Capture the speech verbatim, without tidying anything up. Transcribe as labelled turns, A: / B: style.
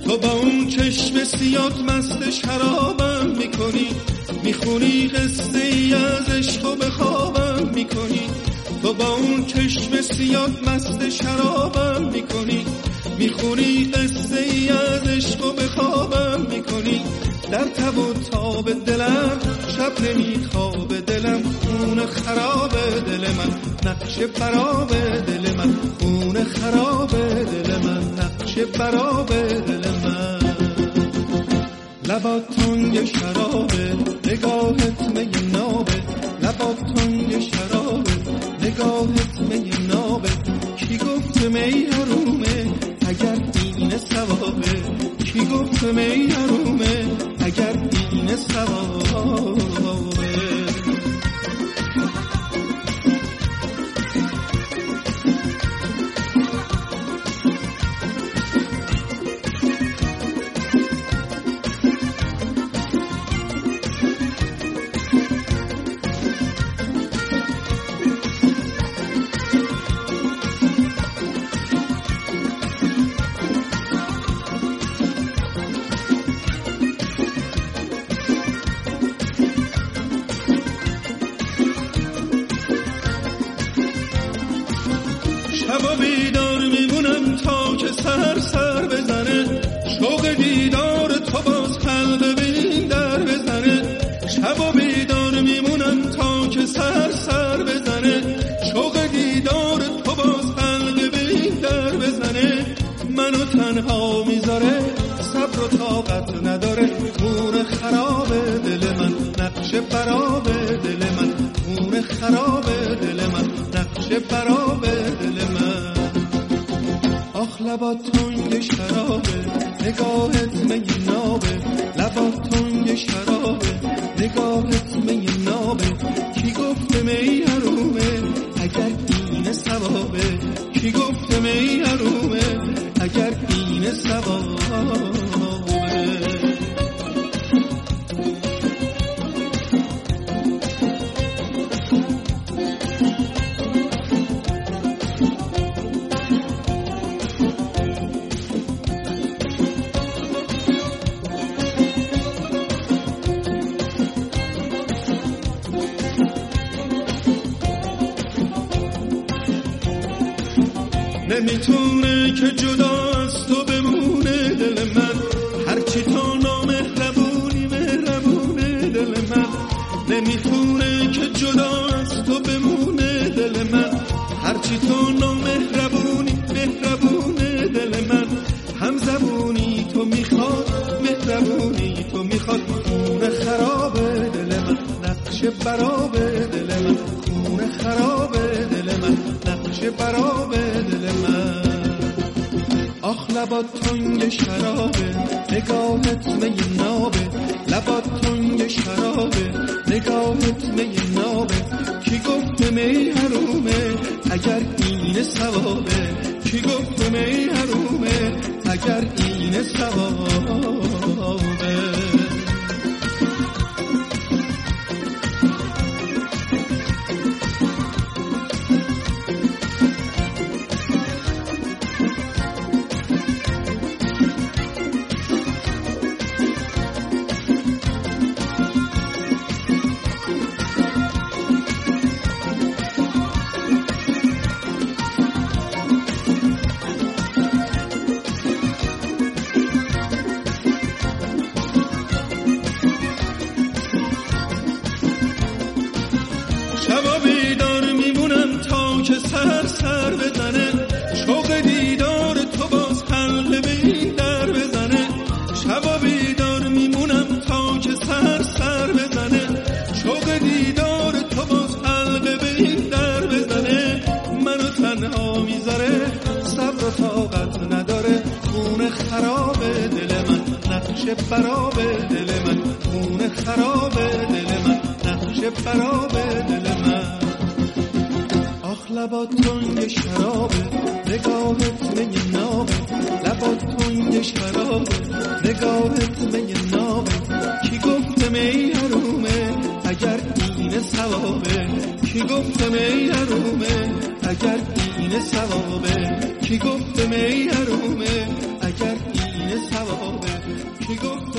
A: تو با اون چشم سیاد مست شرابم میکنی، میخونی قصه ای از عشق و به خوابم میکنی. تو با اون چشم سیاد مست شرابم میکنی، میخونی قصه ای از عشق و به خوابم میکنی. در تب و تاب دلم شب نمیخواب دلم، خون خراب دل من نقش براب دل من، خون خراب دل من نقش براب دل من. لبات تنگ شرابه نگاهت می نابه، لبات تنگ شرابه نگاهت می نابه. کی گفت می حرومه اگر این ثوابه، کی گفت می حرومه اگر این ثوابه. شبا بیدار میمونم تا که سر سر بزنه، شوق دیدار تو باز قلب به این در بزنه. شبا بیدار میمونم تا که سر سر بزنه، شوق دیدار تو باز قلب به این در بزنه. منو تنها میذاره صبر و طاقت نداره، خون خراب دل من نقش براب دل من، خون خراب دل من نقش براب دل من. آخ لبات تنگ شرابه نگاهت می نابه، لبات تنگ شرابه نگاهت می نابه. کی گفت می حرومه اگر این ثوابه، کی گفت می حرومه اگر این ثوابه. نمیتونه که جدا از تو بمونه دل من، هرچی تو نامهربونی مهربونه دل من. نمیتونه که جدا از تو بمونه دل من، هرچی تو نامهربونی مهربونه دل من. هم زبونی تو میخواد مهربونی تو میخواد، خون خراب دل من نقش براب دل من، خون خراب دل من نقش براب دل من. آخ لبات تنگ شرابه نگاهت می نابه، لبات تنگ شرابه نگاهت می نابه. کی گفت می حرومه اگر این ثوابه، کی گفت می حرومه اگر این ثوابه. شبا بیدار میمونم تا که سر سر بزنه، شوق دیدار تو باز قلب به این در بزنه. شبا بیدار میمونم تا که سر سر بزنه، شوق دیدار تو باز قلب به این در بزنه. منو تنها میذاره صبر و طاقت نداره، خون خراب دل من نقش براب دل من، خون خراب دل من نقش براب دل من. آخ لبات تنگ شرابه نگاهت می نابه، لبات تنگ شرابه نگاهت می نابه. کی گفت می حرومه اگر این ثوابه، کی گفت می حرومه اگر این ثوابه، کی گفت می حرومه اگر این ثوابه. کی گفت